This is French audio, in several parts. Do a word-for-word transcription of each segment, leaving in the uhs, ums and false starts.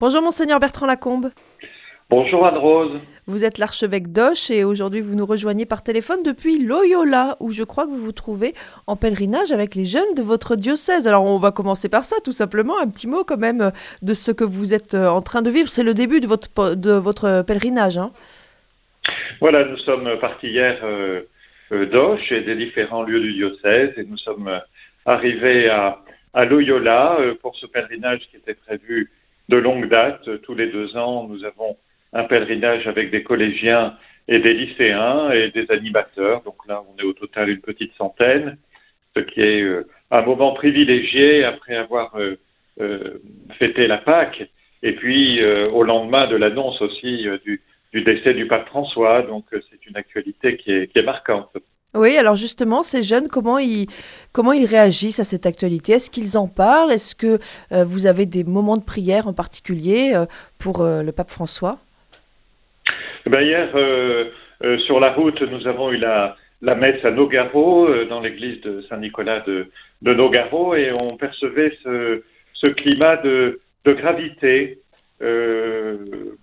Bonjour Monseigneur Bertrand Lacombe. Bonjour Anne-Rose. Vous êtes l'archevêque d'Auch et aujourd'hui vous nous rejoignez par téléphone depuis Loyola où je crois que vous vous trouvez en pèlerinage avec les jeunes de votre diocèse. Alors on va commencer par ça tout simplement, un petit mot quand même de ce que vous êtes en train de vivre. C'est le début de votre, de votre pèlerinage. Hein. Voilà, nous sommes partis hier euh, euh, d'Auch et des différents lieux du diocèse et nous sommes euh, arrivés à, à Loyola euh, pour ce pèlerinage qui était prévu de longue date. Tous les deux ans, nous avons un pèlerinage avec des collégiens et des lycéens et des animateurs. Donc là, on est au total une petite centaine, ce qui est euh, un moment privilégié après avoir euh, euh, fêté la Pâque. Et puis, euh, au lendemain de l'annonce aussi euh, du, du décès du pape François. Donc, euh, c'est une actualité qui est, qui est marquante. Oui, alors justement, ces jeunes, comment ils, comment ils réagissent à cette actualité? Est-ce qu'ils en parlent? Est-ce que euh, vous avez des moments de prière en particulier euh, pour euh, le pape François? Ben hier, euh, euh, sur la route, nous avons eu la, la messe à Nogaro, euh, dans l'église de Saint-Nicolas de, de Nogaro, et on percevait ce, ce climat de, de gravité. Euh,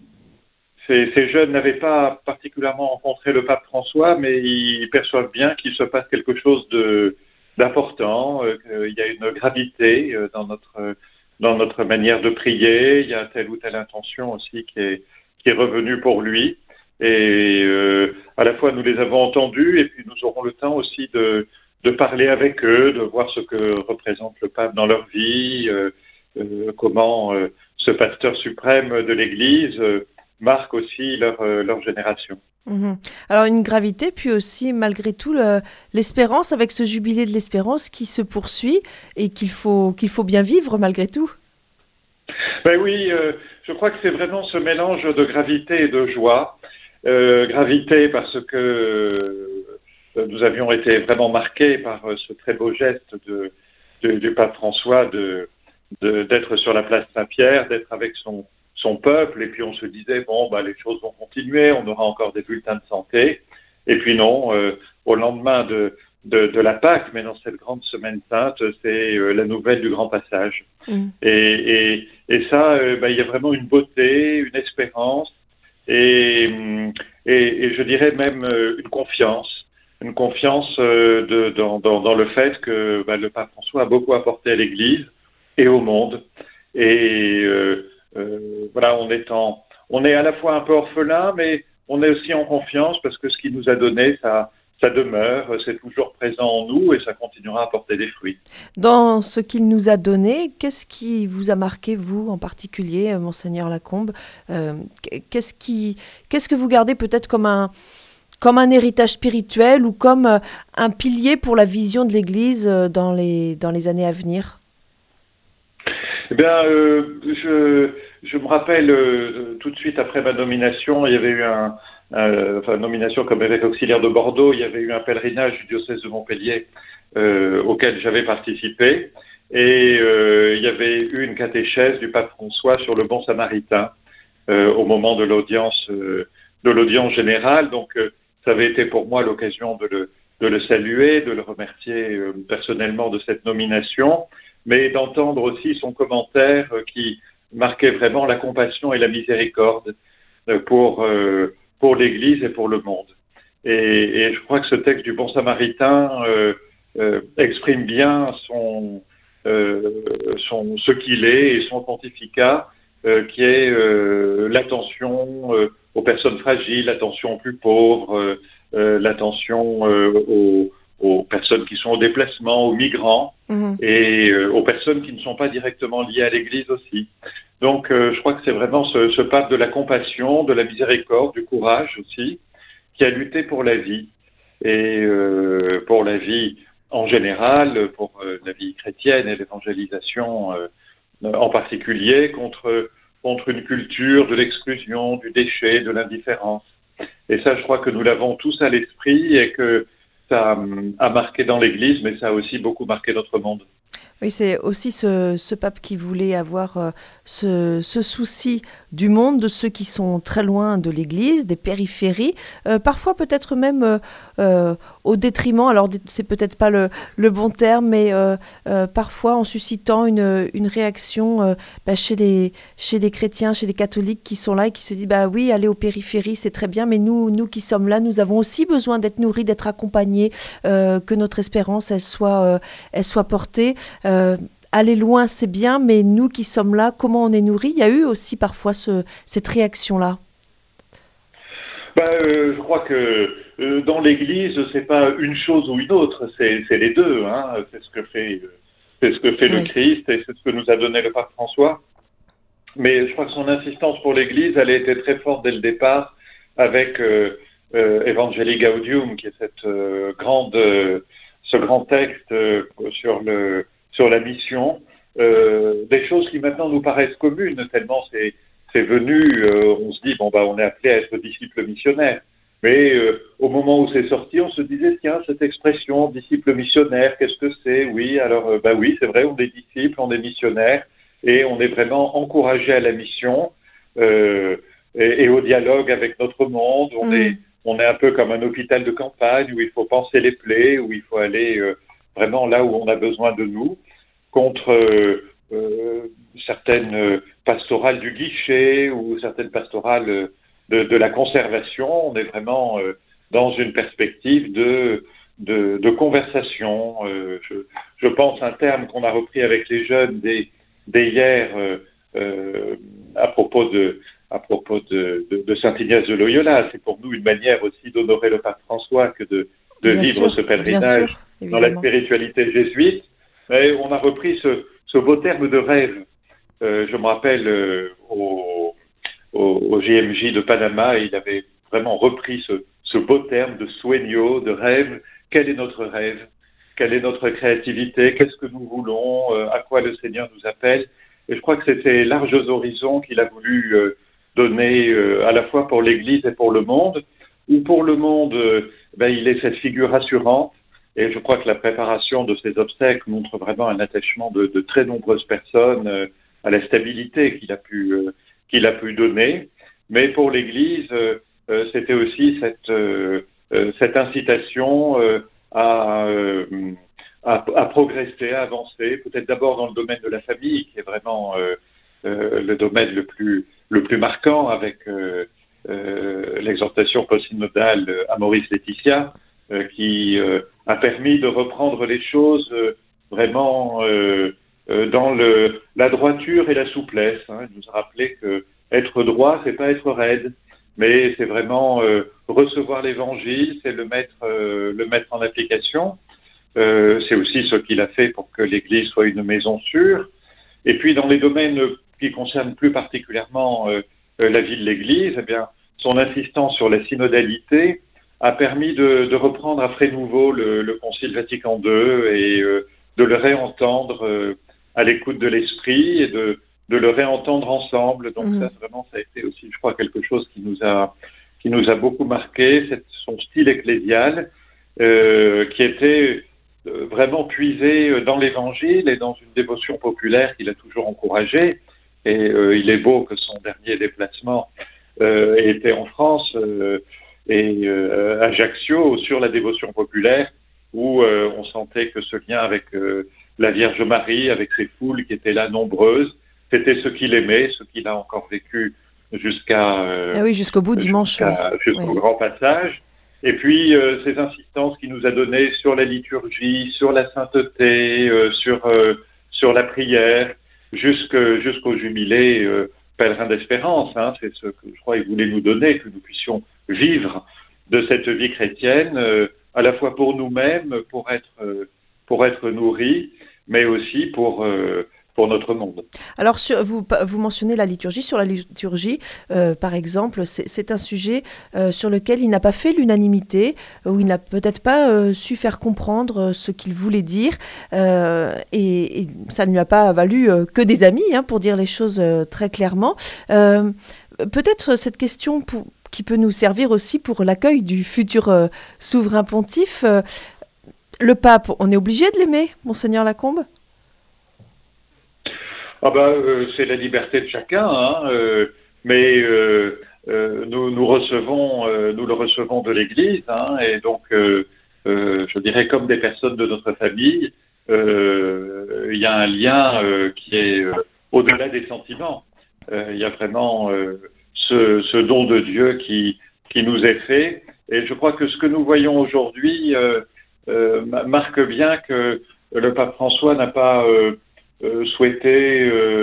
ces, ces jeunes n'avaient pas particulièrement rencontré le pape François, mais ils perçoivent bien qu'il se passe quelque chose de, d'important, euh, qu'il y a une gravité euh, dans notre, dans notre manière de prier, il y a telle ou telle intention aussi qui est, qui est revenue pour lui. Et euh, à la fois nous les avons entendus et puis nous aurons le temps aussi de, de parler avec eux, de voir ce que représente le pape dans leur vie, euh, euh, comment euh, ce pasteur suprême de l'Église euh, marque aussi leur, euh, leur génération. Mhm. Alors une gravité, puis aussi malgré tout le- l'espérance avec ce jubilé de l'espérance qui se poursuit et qu'il faut, qu'il faut bien vivre malgré tout. Ben oui, euh, je crois que c'est vraiment ce mélange de gravité et de joie. Euh, gravité parce que euh, nous avions été vraiment marqués par euh, ce très beau geste de, de- du pape François de, de- d'être sur la place Saint-Pierre, d'être avec son, son peuple, et puis on se disait, bon, bah, les choses vont continuer, on aura encore des bulletins de santé, et puis non, euh, au lendemain de, de, de la Pâque, mais dans cette grande semaine sainte, c'est euh, la nouvelle du grand passage. Mhm. Et, et, et ça, euh, bah, il y a vraiment une beauté, une espérance, et, et, et je dirais même euh, une confiance, une confiance euh, de, dans, dans, dans le fait que bah, le pape François a beaucoup apporté à l'Église et au monde. Et euh, euh, voilà, on est en, on est à la fois un peu orphelin, mais on est aussi en confiance parce que ce qu'il nous a donné, ça, ça demeure, c'est toujours présent en nous et ça continuera à porter des fruits. Dans ce qu'il nous a donné, qu'est-ce qui vous a marqué, vous en particulier, euh, Monseigneur Lacombe? Euh, qu'est-ce qui, qu'est-ce que vous gardez peut-être comme un, comme un héritage spirituel ou comme euh, un pilier pour la vision de l'Église euh, dans les, dans les années à venir? Eh bien, euh, je, je me rappelle euh, tout de suite après ma nomination, il y avait eu un, un- enfin nomination comme évêque auxiliaire de Bordeaux, il y avait eu un pèlerinage du diocèse de Montpellier euh, auquel j'avais participé, et euh, il y avait eu une catéchèse du pape François sur le bon samaritain euh, au moment de l'audience euh, de l'audience générale. Donc, euh, ça avait été pour moi l'occasion de le, de le saluer, de le remercier euh, personnellement de cette nomination, mais d'entendre aussi son commentaire euh, qui marquait vraiment la compassion et la miséricorde euh, pour, euh, pour l'Église et pour le monde. Et, et je crois que ce texte du Bon Samaritain euh, euh, exprime bien son, euh, son, ce qu'il est et son pontificat, euh, qui est euh, l'attention euh, aux personnes fragiles, l'attention aux plus pauvres, euh, euh, l'attention euh, aux, aux personnes qui sont au déplacement, aux migrants Mhm. et euh, aux personnes qui ne sont pas directement liées à l'Église aussi. Donc euh, je crois que c'est vraiment ce, ce pape de la compassion, de la miséricorde, du courage aussi, qui a lutté pour la vie et euh, pour la vie en général, pour euh, la vie chrétienne et l'évangélisation euh, en particulier, contre, contre une culture de l'exclusion, du déchet, de l'indifférence. Et ça, je crois que nous l'avons tous à l'esprit et que ça hum, a marqué dans l'Église, mais ça a aussi beaucoup marqué notre monde. Oui, c'est aussi ce, ce pape qui voulait avoir euh, ce, ce souci du monde, de ceux qui sont très loin de l'Église, des périphéries, euh, parfois peut-être même euh, euh, au détriment, alors c'est peut-être pas le, le bon terme, mais euh, euh, parfois en suscitant une, une réaction euh, bah, chez, les, chez les chrétiens, chez les catholiques qui sont là et qui se disent bah oui, aller aux périphéries c'est très bien, mais nous, nous qui sommes là, nous avons aussi besoin d'être nourris, d'être accompagnés, euh, que notre espérance elle soit, euh, elle soit portée. Euh, aller loin, c'est bien, mais nous qui sommes là, comment on est nourris? Il y a eu aussi parfois ce, cette réaction-là. Ben, euh, je crois que euh, dans l'Église, c'est pas une chose ou une autre, c'est, c'est les deux. Hein. C'est ce que fait, c'est ce que fait le Oui. Christ et c'est ce que nous a donné le pape François. Mais je crois que son insistance pour l'Église, elle a été très forte dès le départ avec euh, euh, Evangelii Gaudium, qui est cette euh, grande, euh, ce grand texte euh, sur le sur la mission, euh, des choses qui maintenant nous paraissent communes, tellement c'est, c'est venu, euh, on se dit, bon, bah, on est appelé à être disciple missionnaire. Mais euh, au moment où c'est sorti, on se disait, tiens, cette expression, disciple missionnaire, qu'est-ce que c'est? Oui, alors, euh, bah oui, c'est vrai, on est disciple, on est missionnaire, et on est vraiment encouragé à la mission euh, et, et au dialogue avec notre monde. On, mmh. est, on est un peu comme un hôpital de campagne où il faut panser les plaies, où il faut aller euh, vraiment là où on a besoin de nous, contre euh, euh, certaines pastorales du guichet ou certaines pastorales de, de la conservation. On est vraiment euh, dans une perspective de, de, de conversation. Euh, je, je pense un terme qu'on a repris avec les jeunes dès, dès hier euh, euh, à propos de à propos de, de, de Saint Ignace de Loyola. C'est pour nous une manière aussi d'honorer le pape François que de, de vivre sûr, ce pèlerinage sûr, dans la spiritualité jésuite. Et on a repris ce, ce beau terme de rêve. Euh, je me rappelle euh, au, au, au J M J de Panama, il avait vraiment repris ce, ce beau terme de sueño, de rêve. Quel est notre rêve? Quelle est notre créativité? Qu'est-ce que nous voulons? euh, À quoi le Seigneur nous appelle? Et je crois que c'était larges horizons qu'il a voulu euh, donner euh, à la fois pour l'Église et pour le monde. Ou pour le monde, euh, ben, il est cette figure rassurante. Et je crois que la préparation de ces obsèques montre vraiment un attachement de, de très nombreuses personnes euh, à la stabilité qu'il a pu euh, qu'il a pu donner. Mais pour l'Église, euh, euh, c'était aussi cette euh, euh, cette incitation euh, à, euh, à à progresser, à avancer. Peut-être d'abord dans le domaine de la famille, qui est vraiment euh, euh, le domaine le plus le plus marquant, avec euh, euh, l'exhortation post-synodale Amoris Laetitia, euh, qui euh, a permis de reprendre les choses euh, vraiment euh, euh, dans le, la droiture et la souplesse. Hein. Il nous a rappelé que être droit, c'est pas être raide, mais c'est vraiment euh, recevoir l'Évangile, c'est le mettre, euh, le mettre en application. Euh, c'est aussi ce qu'il a fait pour que l'Église soit une maison sûre. Et puis dans les domaines qui concernent plus particulièrement euh, la vie de l'Église, eh bien, son insistance sur la synodalité a permis de, de reprendre à frais nouveau le, le Concile Vatican deux et euh, de le réentendre euh, à l'écoute de l'esprit et de, de le réentendre ensemble. Donc mmh. ça, vraiment, ça a été aussi, je crois, quelque chose qui nous a, qui nous a beaucoup marqué, c'est son style ecclésial euh, qui était euh, vraiment puisé dans l'Évangile et dans une dévotion populaire qu'il a toujours encouragée. Et euh, il est beau que son dernier déplacement euh, ait été en France euh, et euh, Ajaccio sur la dévotion populaire, où euh, on sentait que ce lien avec euh, la Vierge Marie, avec ces foules qui étaient là nombreuses, c'était ce qu'il aimait, ce qu'il a encore vécu jusqu'à euh, ah oui, jusqu'au bout dimanche, jusqu'à, oui. jusqu'au oui. grand passage. Et puis euh, ces insistances qu'il nous a données sur la liturgie, sur la sainteté, euh, sur euh, sur la prière, jusque, jusqu'au jubilé euh, pèlerin d'espérance. Hein, c'est ce que je crois qu'il voulait nous donner, que nous puissions vivre de cette vie chrétienne, euh, à la fois pour nous-mêmes, pour être, euh, pour être nourris, mais aussi pour, euh, pour notre monde. Alors, sur, vous, vous mentionnez la liturgie. Sur la liturgie, euh, par exemple, c'est, c'est un sujet euh, sur lequel il n'a pas fait l'unanimité, où il n'a peut-être pas euh, su faire comprendre ce qu'il voulait dire, euh, et, et ça ne lui a pas valu euh, que des amis, hein, pour dire les choses euh, très clairement. Euh, peut-être cette question pour, qui peut nous servir aussi pour l'accueil du futur euh, souverain pontife. Euh, le pape, on est obligé de l'aimer, Monseigneur Lacombe ? Ah ben, euh, c'est la liberté de chacun, hein, euh, mais euh, euh, nous, nous recevons, euh, nous le recevons de l'Église, hein, et donc, euh, euh, je dirais comme des personnes de notre famille, euh, il y a un lien euh, qui est euh, au-delà des sentiments. Euh, il y a vraiment euh, ce, ce don de Dieu qui, qui nous est fait, et je crois que ce que nous voyons aujourd'hui euh, euh, marque bien que le pape François n'a pas euh, euh, souhaité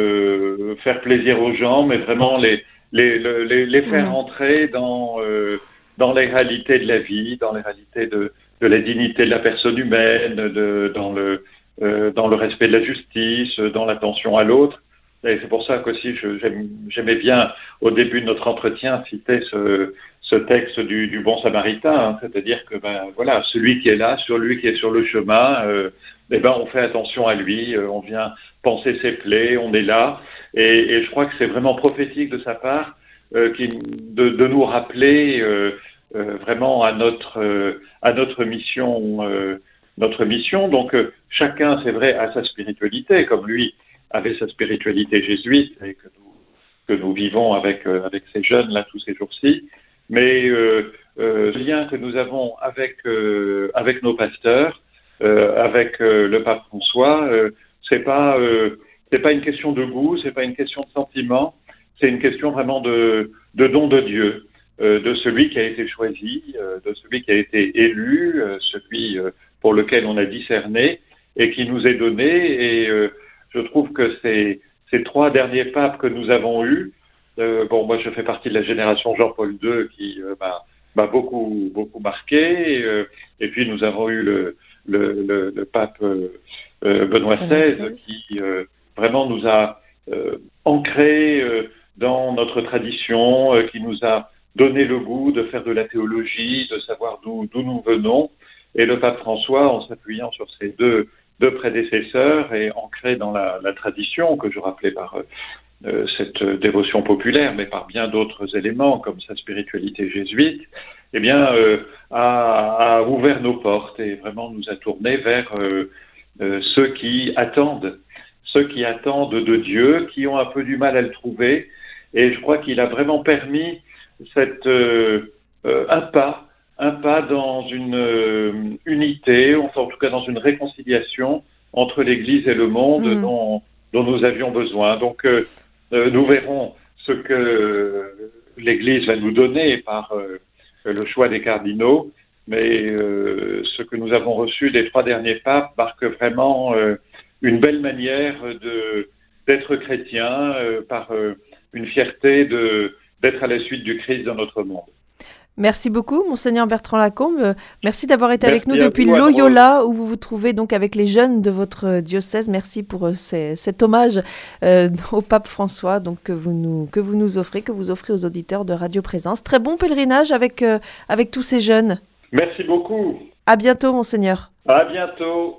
euh, faire plaisir aux gens, mais vraiment les, les, les, les faire Mmh. entrer dans, euh, dans les réalités de la vie, dans les réalités de, de la dignité de la personne humaine, de, dans, le, euh, dans le respect de la justice, dans l'attention à l'autre. Et c'est pour ça qu'aussi je, j'aime, j'aimais bien, au début de notre entretien, citer ce, ce texte du, du bon samaritain, hein, c'est-à-dire que ben, voilà, celui qui est là, sur lui qui est sur le chemin, euh, eh ben, on fait attention à lui, euh, on vient panser ses plaies, on est là. Et, et je crois que c'est vraiment prophétique de sa part euh, qui, de, de nous rappeler euh, euh, vraiment à notre, euh, à notre mission. Euh, notre mission. Donc euh, chacun, c'est vrai, a sa spiritualité, comme lui avait sa spiritualité jésuite et que nous, que nous vivons avec, euh, avec ces jeunes là tous ces jours-ci. Mais euh, euh, le lien que nous avons avec, euh, avec nos pasteurs, euh, avec euh, le pape François, euh, c'est pas euh, c'est pas une question de goût, c'est pas une question de sentiment, c'est une question vraiment de, de don de Dieu, euh, de celui qui a été choisi, euh, de celui qui a été élu, euh, celui euh, pour lequel on a discerné et qui nous est donné. Et euh, je trouve que ces, ces trois derniers papes que nous avons eus, euh, bon, moi je fais partie de la génération Jean-Paul deux qui euh, m'a, m'a beaucoup beaucoup marqué, euh, et puis nous avons eu le le, le, le pape euh, euh, Benoît Benoît seize seize. qui euh, vraiment nous a euh, ancrés euh, dans notre tradition, euh, qui nous a donné le goût de faire de la théologie, de savoir d'où d'où nous venons. Et le pape François, en s'appuyant sur ces deux deux prédécesseurs et ancré dans la, la tradition que je rappelais par euh, cette dévotion populaire, mais par bien d'autres éléments comme sa spiritualité jésuite, eh bien, euh, a, a ouvert nos portes et vraiment nous a tournés vers euh, euh, ceux qui attendent, ceux qui attendent de Dieu, qui ont un peu du mal à le trouver. Et je crois qu'il a vraiment permis cette, euh, euh, un pas un pas dans une euh, unité, enfin en tout cas dans une réconciliation entre l'Église et le monde Mmh. dont, dont nous avions besoin. Donc euh, euh, nous verrons ce que l'Église va nous donner par euh, le choix des cardinaux, mais euh, ce que nous avons reçu des trois derniers papes marque vraiment euh, une belle manière de, d'être chrétien, euh, par euh, une fierté de, d'être à la suite du Christ dans notre monde. Merci beaucoup, Monseigneur Bertrand Lacombe. Euh, Merci d'avoir été avec nous Merci à depuis vous, Anne-Rose. Loyola, où vous vous trouvez donc avec les jeunes de votre diocèse. Merci pour euh, ces- cet hommage euh, au pape François, donc que vous nous que vous nous offrez, que vous offrez aux auditeurs de Radio Présence. Très bon pèlerinage avec euh, avec tous ces jeunes. Merci beaucoup. À bientôt, Monseigneur. À bientôt.